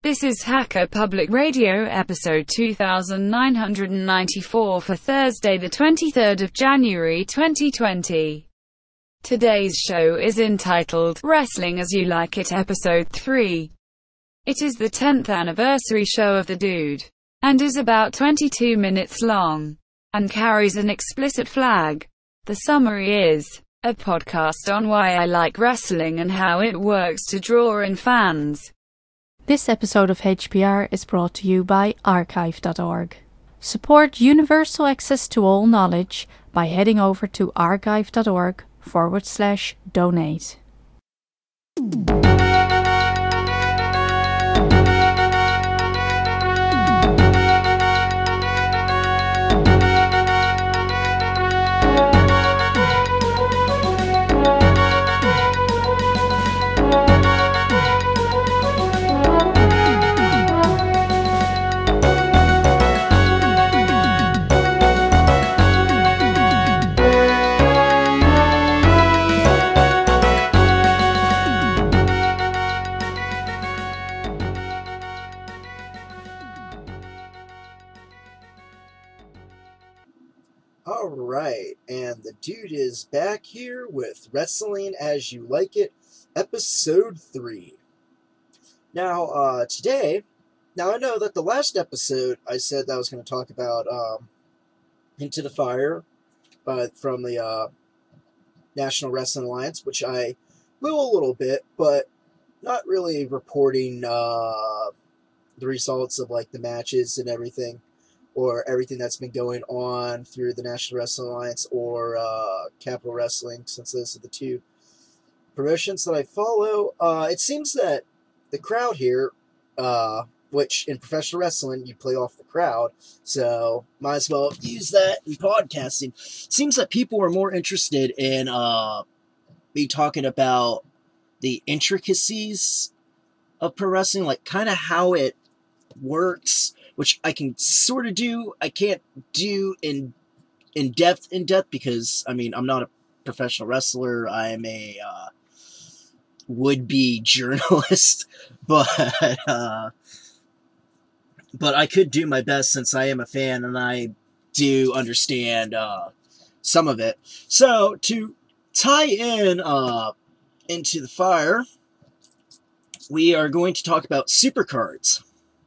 This is Hacker Public Radio episode 2994 for Thursday the 23rd of January 2020. Today's show is entitled Wrestling As You Like It episode 3. It is the 10th anniversary show of The Dude, and is about 22 minutes long, and carries an explicit flag. The summary is a podcast on why I like wrestling and how it works to draw in fans. This episode of HPR is brought to you by archive.org. Support universal access to all knowledge by heading over to archive.org/donate. Alright, and the Dude is back here with Wrestling As You Like It, episode 3. Now, today, I know that the last episode I said that I was going to talk about Into the Fire from the National Wrestling Alliance, which I will a little bit, but not really reporting the results of like the matches and everything, or everything that's been going on through the National Wrestling Alliance or Capital Wrestling, since those are the two promotions that I follow. It seems that the crowd here, which in professional wrestling, you play off the crowd, so might as well use that in podcasting. Seems that people are more interested in me talking about the intricacies of pro wrestling, like kind of how it works, which I can sort of do. I can't do in depth because, I mean, I'm not a professional wrestler. I am a would-be journalist, but I could do my best since I am a fan and I do understand some of it. So, to tie in Into the Fire, we are going to talk about supercards.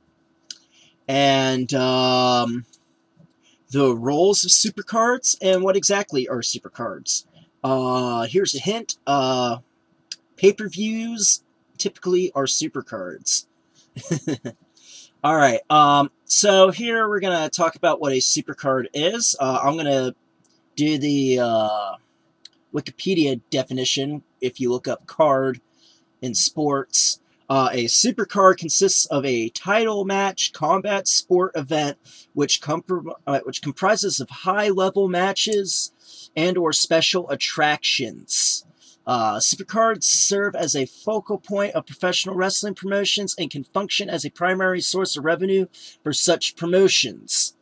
And the roles of supercards and what exactly are supercards. Here's a hint. Pay-per-views typically are supercards. Alright, so here we're going to talk about what a supercard is. I'm going to do the Wikipedia definition. If you look up card in sports, a supercard consists of a title match, combat sport event, which comprises of high-level matches and or special attractions. Supercards serve as a focal point of professional wrestling promotions and can function as a primary source of revenue for such promotions.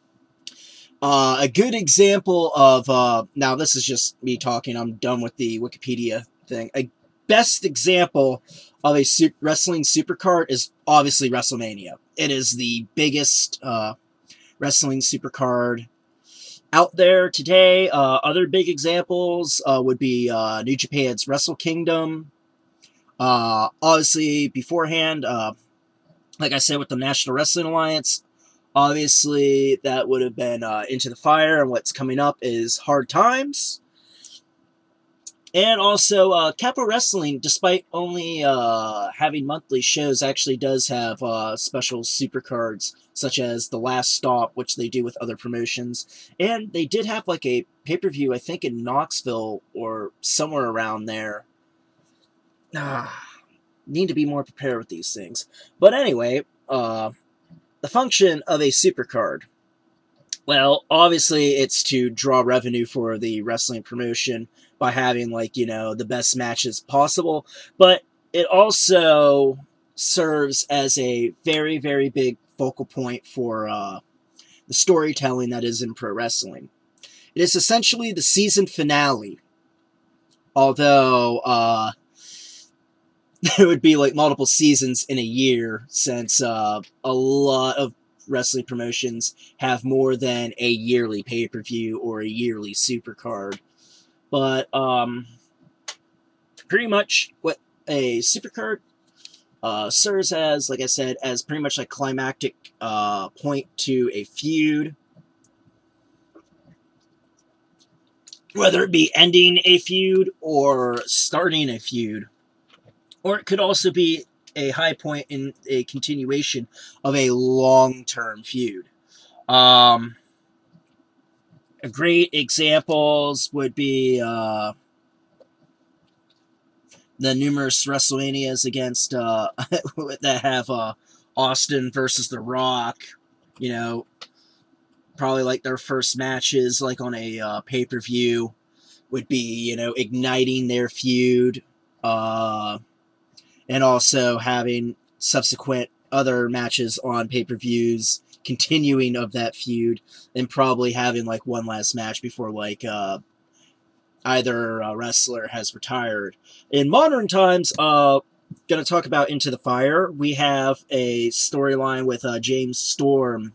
A good example of, now this is just me talking, I'm done with the Wikipedia thing. A best example of a wrestling supercard is obviously WrestleMania. It is the biggest wrestling supercard out there today. Other big examples would be New Japan's Wrestle Kingdom. Obviously, beforehand, like I said, with the National Wrestling Alliance, obviously that would have been Into the Fire, and what's coming up is Hard Times. And also, Capital Wrestling, despite only having monthly shows, actually does have special supercards, such as The Last Stop, which they do with other promotions. And they did have like a pay-per-view, I think in Knoxville or somewhere around there. Need to be more prepared with these things. But anyway, the function of a supercard. Well, obviously it's to draw revenue for the wrestling promotion by having, like, you know, the best matches possible. But it also serves as a very, very big focal point for the storytelling that is in pro wrestling. It is essentially the season finale. Although, there would be like multiple seasons in a year, since a lot of wrestling promotions have more than a yearly pay-per-view or a yearly supercard. But pretty much what a supercard serves as, like I said, as pretty much a climactic point to a feud. Whether it be ending a feud or starting a feud. Or it could also be a high point in a continuation of a long-term feud. Great examples would be the numerous WrestleManias against that have Austin versus The Rock. You know, probably like their first matches, like on a pay-per-view, would be, you know, igniting their feud. And also having subsequent other matches on pay-per-views continuing of that feud, and probably having like one last match before like either wrestler has retired. In modern times, going to talk about Into the Fire. We have a storyline with James Storm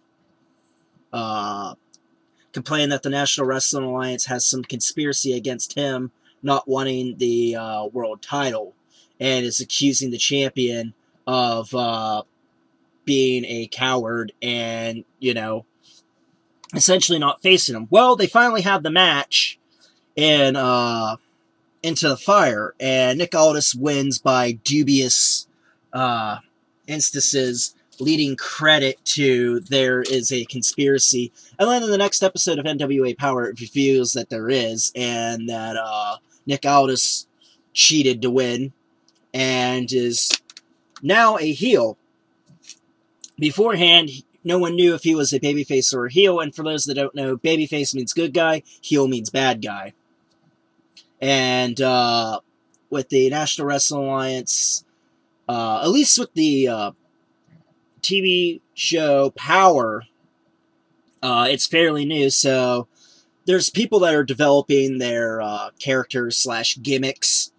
complaining that the National Wrestling Alliance has some conspiracy against him not wanting the world title, and is accusing the champion of being a coward and, you know, essentially not facing him. Well, they finally have the match in Into the Fire, and Nick Aldis wins by dubious instances, leading credit to there is a conspiracy. And then in the next episode of NWA Power, it reveals that there is, and that Nick Aldis cheated to win, and is now a heel. Beforehand, no one knew if he was a babyface or a heel, and for those that don't know, babyface means good guy, heel means bad guy. And with the National Wrestling Alliance, at least with the TV show Power, it's fairly new, so there's people that are developing their characters / gimmicks,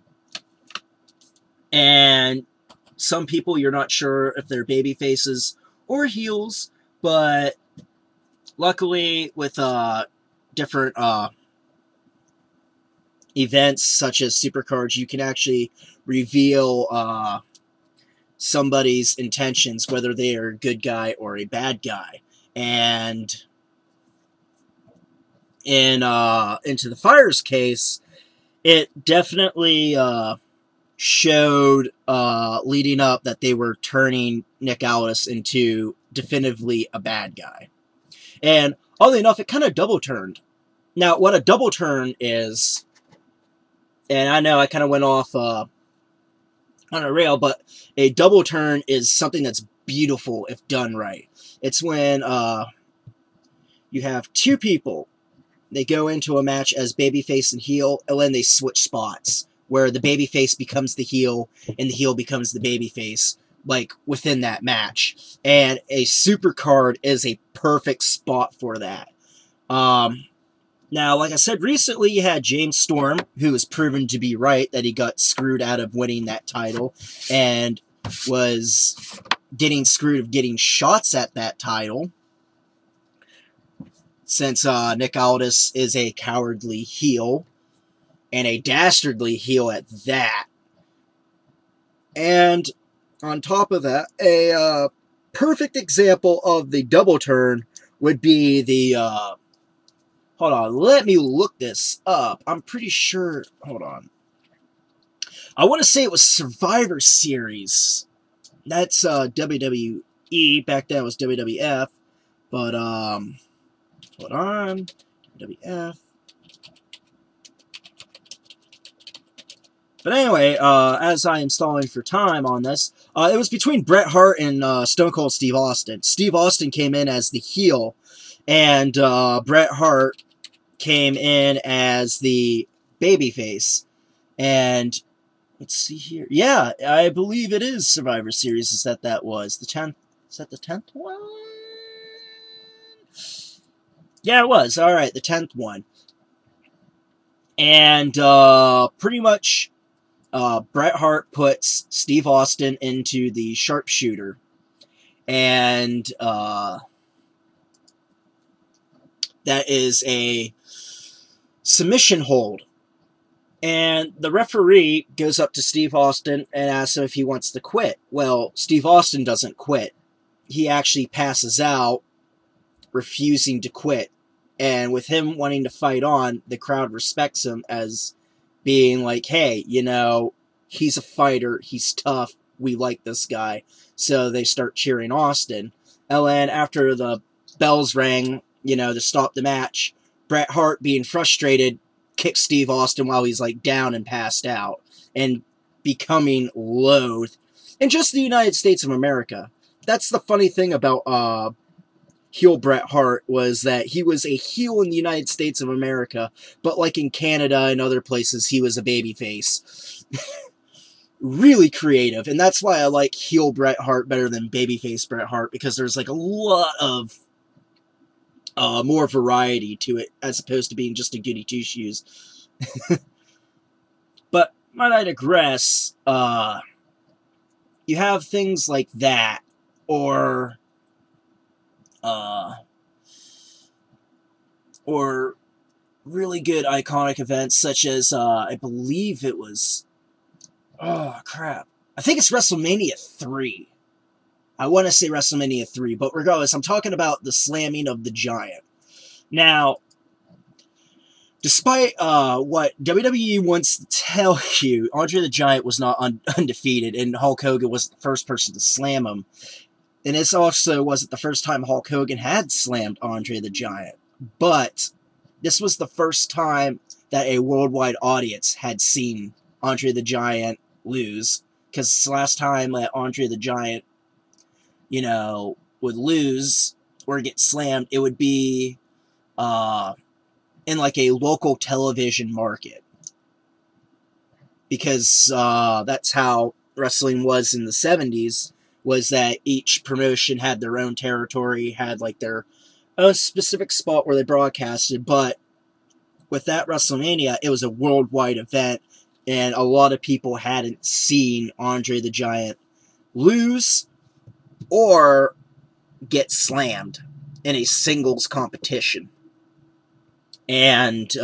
and some people you're not sure if they're baby faces or heels, but luckily with different events such as Supercards, you can actually reveal somebody's intentions, whether they are a good guy or a bad guy. And in Into the Fire's case, it definitely showed leading up that they were turning Nick Aldis into definitively a bad guy. And oddly enough, it kind of double turned. Now, what a double turn is, and I know I kind of went off on a rail, but a double turn is something that's beautiful if done right. It's when you have two people, they go into a match as babyface and heel, and then they switch spots, where the babyface becomes the heel, and the heel becomes the babyface, like, within that match. And a Supercard is a perfect spot for that. Now, like I said, recently you had James Storm, who was proven to be right, that he got screwed out of winning that title, and was getting screwed of getting shots at that title, since Nick Aldis is a cowardly heel, and a dastardly heel at that. And on top of that, a perfect example of the double turn would be the, hold on, let me look this up. I'm pretty sure, hold on. I want to say it was Survivor Series. That's WWE, back then it was WWF, but, hold on, WWF. But anyway, as I am stalling for time on this, it was between Bret Hart and Stone Cold Steve Austin. Steve Austin came in as the heel, and Bret Hart came in as the babyface. And let's see here. Yeah, I believe it is Survivor Series. Is that was the 10th? Is that the 10th one? Yeah, it was. All right, the 10th one. And pretty much Bret Hart puts Steve Austin into the sharpshooter, and that is a submission hold. And the referee goes up to Steve Austin and asks him if he wants to quit. Well, Steve Austin doesn't quit. He actually passes out, refusing to quit. And with him wanting to fight on, the crowd respects him as being like, hey, you know, he's a fighter, he's tough, we like this guy. So they start cheering Austin. And then after the bells rang, you know, to stop the match, Bret Hart, being frustrated, kicks Steve Austin while he's like down and passed out and becoming loathed in just the United States of America. That's the funny thing about heel Bret Hart, was that he was a heel in the United States of America, but like in Canada and other places, he was a babyface. Really creative, and that's why I like heel Bret Hart better than babyface Bret Hart, because there's like a lot of more variety to it, as opposed to being just a goody two-shoes. But might I digress, you have things like that, or really good iconic events such as, I believe it was, oh crap, I think it's WrestleMania 3. I want to say WrestleMania 3, but regardless, I'm talking about the slamming of the Giant. Now, despite what WWE wants to tell you, Andre the Giant was not undefeated, and Hulk Hogan was the first person to slam him. And this also wasn't the first time Hulk Hogan had slammed Andre the Giant. But this was the first time that a worldwide audience had seen Andre the Giant lose. Because last time that Andre the Giant, you know, would lose or get slammed, it would be in like a local television market. Because that's how wrestling was in the 70s, was that each promotion had their own territory, had like their own specific spot where they broadcasted, but with that WrestleMania, it was a worldwide event, and a lot of people hadn't seen Andre the Giant lose or get slammed in a singles competition. And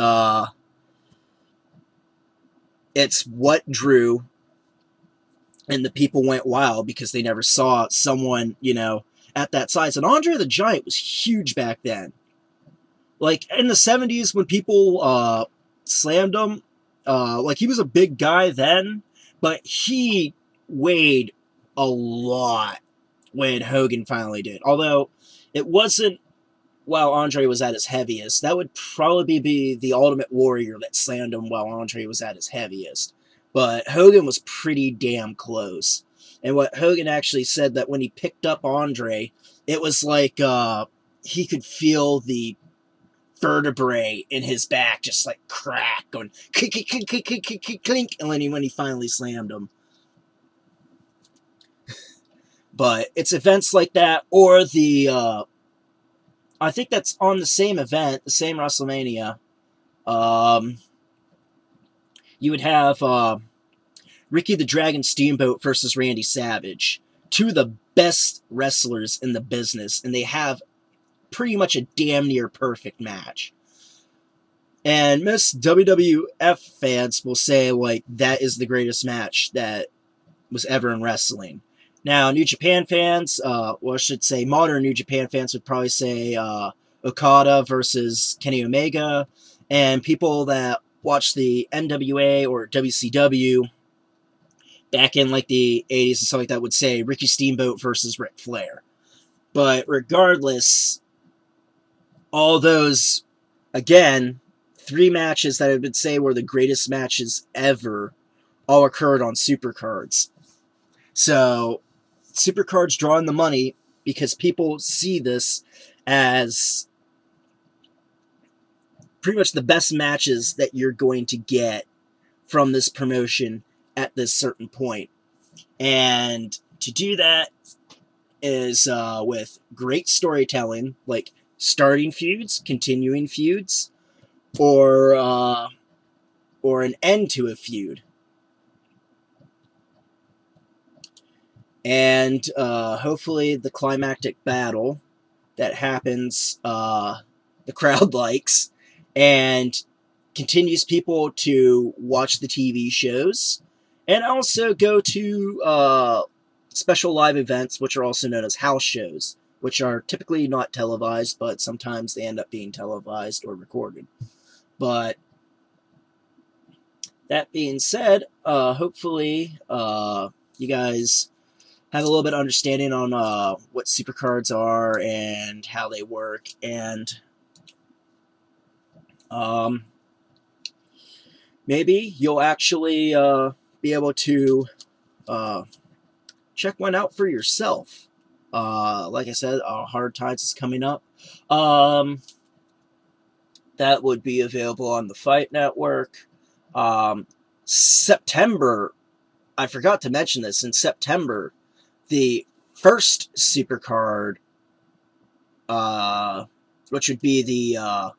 it's what drew, and the people went wild because they never saw someone, you know, at that size. And Andre the Giant was huge back then. Like, in the 70s, when people slammed him, like, he was a big guy then, but he weighed a lot when Hogan finally did. Although, it wasn't while Andre was at his heaviest. That would probably be the Ultimate Warrior that slammed him while Andre was at his heaviest. But Hogan was pretty damn close. And what Hogan actually said, that when he picked up Andre, it was like he could feel the vertebrae in his back just like crack, going clink, clink, clink, clink, clink, clink, and then when he finally slammed him. But it's events like that, or the I think that's on the same event, the same WrestleMania. You would have Ricky the Dragon Steamboat versus Randy Savage. Two of the best wrestlers in the business, and they have pretty much a damn near perfect match. And most WWF fans will say, like, that is the greatest match that was ever in wrestling. Now, New Japan fans, well, I should say modern New Japan fans would probably say Okada versus Kenny Omega, and people that watch the NWA or WCW back in like the 80s and stuff like that would say Ricky Steamboat versus Ric Flair. But regardless, all those, again, 3 matches that I would say were the greatest matches ever all occurred on Supercards. So, Supercards drawing the money because people see this as pretty much the best matches that you're going to get from this promotion at this certain point. And to do that is with great storytelling, like starting feuds, continuing feuds, or an end to a feud. and hopefully the climactic battle that happens, the crowd likes, and continues people to watch the TV shows, and also go to special live events, which are also known as house shows, which are typically not televised, but sometimes they end up being televised or recorded. But that being said, hopefully you guys have a little bit of understanding on what supercards are and how they work, and maybe you'll actually be able to check one out for yourself. Like I said, Hard Times is coming up. That would be available on the Fight Network. September, I forgot to mention this, in September, the first supercard, which would be the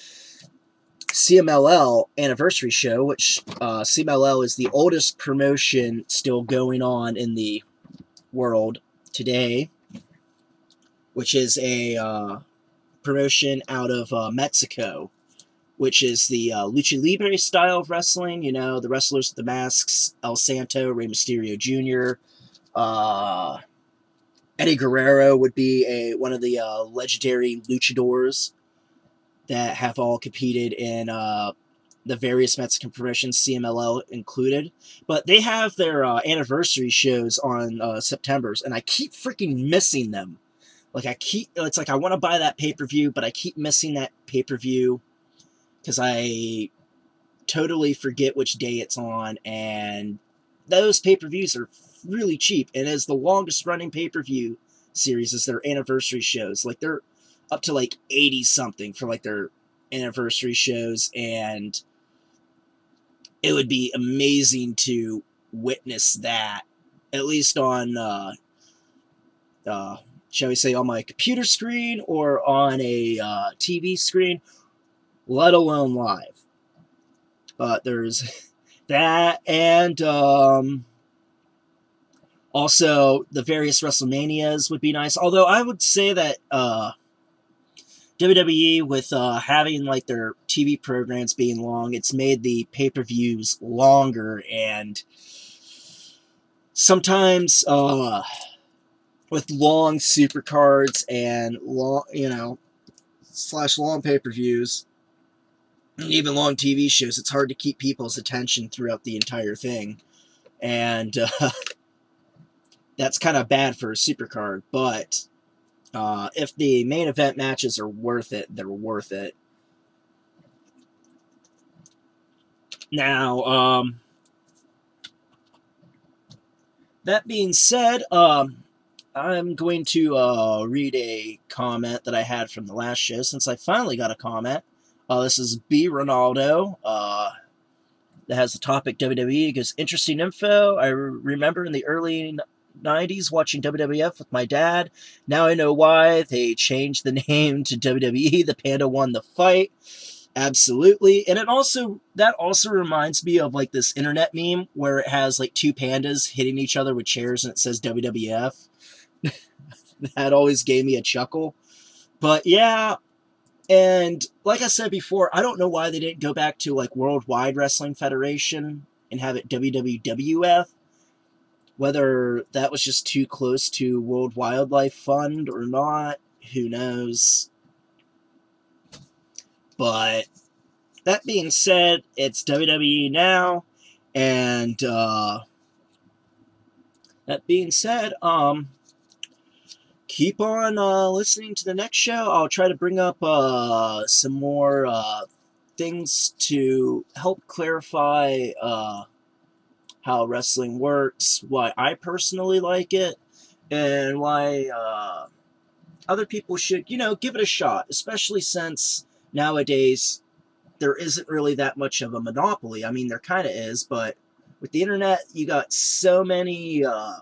CMLL anniversary show, which CMLL is the oldest promotion still going on in the world today, which is a promotion out of Mexico, which is the Lucha Libre style of wrestling. You know, the wrestlers with the masks, El Santo, Rey Mysterio Jr., Eddie Guerrero would be one of the legendary luchadors that have all competed in the various Mexican promotions, CMLL included. But they have their anniversary shows on September's, and I keep freaking missing them. It's like I want to buy that pay-per-view, but I keep missing that pay-per-view because I totally forget which day it's on, and those pay-per-views are really cheap, and as the longest running pay-per-view series is their anniversary shows. Like, they're up to like 80 something for like their anniversary shows, and it would be amazing to witness that, at least on shall we say on my computer screen or on a TV screen, let alone live. There's that, and also the various WrestleManias would be nice. Although I would say that WWE, with having like their TV programs being long, it's made the pay-per-views longer, and sometimes with long supercards and long, /long pay-per-views, and even long TV shows, it's hard to keep people's attention throughout the entire thing, and that's kind of bad for a supercard. But if the main event matches are worth it, they're worth it. Now, that being said, I'm going to read a comment that I had from the last show, since I finally got a comment. This is B. Ronaldo, that has the topic WWE. It goes, interesting info. I remember in the early 90s watching WWF with my dad. Now I know why they changed the name to WWE. The panda won the fight. Absolutely. And that also reminds me of like this internet meme where it has like two pandas hitting each other with chairs and it says WWF. That always gave me a chuckle. But yeah, and like I said before, I don't know why they didn't go back to like Worldwide Wrestling Federation and have it WWF. Whether that was just too close to World Wildlife Fund or not, who knows. But that being said, it's WWE now, and that being said, keep on listening to the next show. I'll try to bring up some more things to help clarify how wrestling works, why I personally like it, and why other people should, give it a shot, especially since nowadays there isn't really that much of a monopoly. I mean, there kind of is, but with the internet, you got so many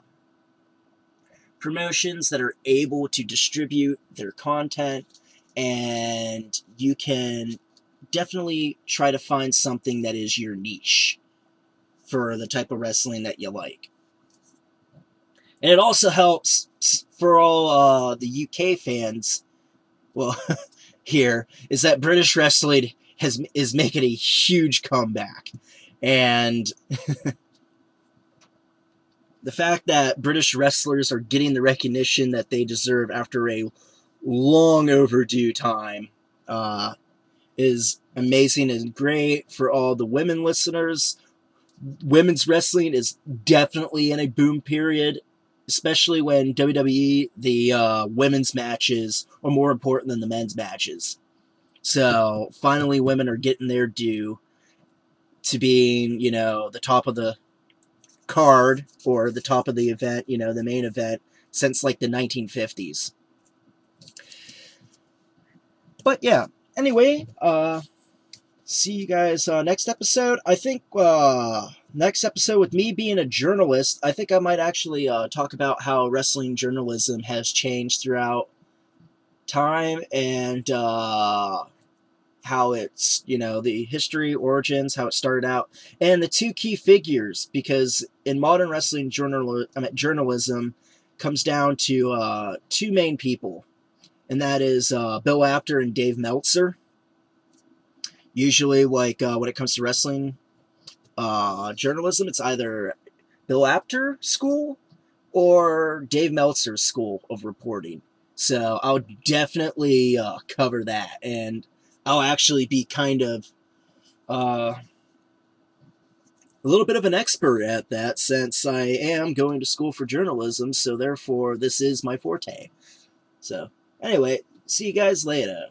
promotions that are able to distribute their content, and you can definitely try to find something that is your niche for the type of wrestling that you like. And it also helps for all the UK fans, well, here, is that British wrestling is making a huge comeback. And the fact that British wrestlers are getting the recognition that they deserve after a long overdue time is amazing and great for all the women listeners. Women's wrestling is definitely in a boom period, especially when WWE, the women's matches are more important than the men's matches. So finally women are getting their due to being, the top of the card or the top of the event, the main event, since like the 1950s. But yeah, anyway, see you guys next episode. I think next episode, with me being a journalist, I think I might actually talk about how wrestling journalism has changed throughout time, and how it's, the history, origins, how it started out, and the two key figures, because in modern wrestling journalism comes down to two main people, and that is Bill Apter and Dave Meltzer. Usually, like, when it comes to wrestling journalism, it's either Bill Apter school or Dave Meltzer's school of reporting. So I'll definitely cover that, and I'll actually be kind of a little bit of an expert at that, since I am going to school for journalism, so therefore this is my forte. So anyway, see you guys later.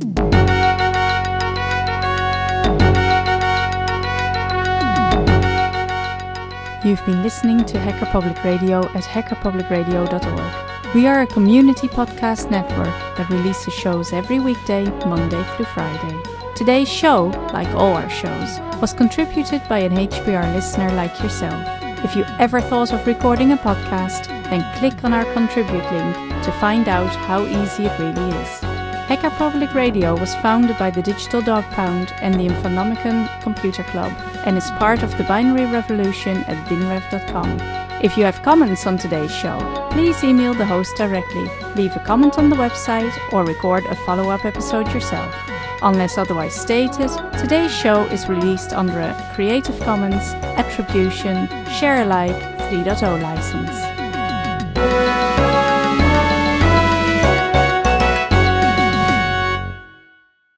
You've been listening to Hacker Public Radio at hackerpublicradio.org. We are a community podcast network that releases shows every weekday, Monday through Friday. Today's show, like all our shows, was contributed by an HPR listener like yourself. If you ever thought of recording a podcast, then click on our contribute link to find out how easy it really is. Hacker Public Radio was founded by the Digital Dog Pound and the Infonomicon Computer Club, and is part of the binary revolution at binrev.com. If you have comments on today's show, please email the host directly, leave a comment on the website, or record a follow-up episode yourself. Unless otherwise stated, today's show is released under a Creative Commons Attribution Share Alike 3.0 license.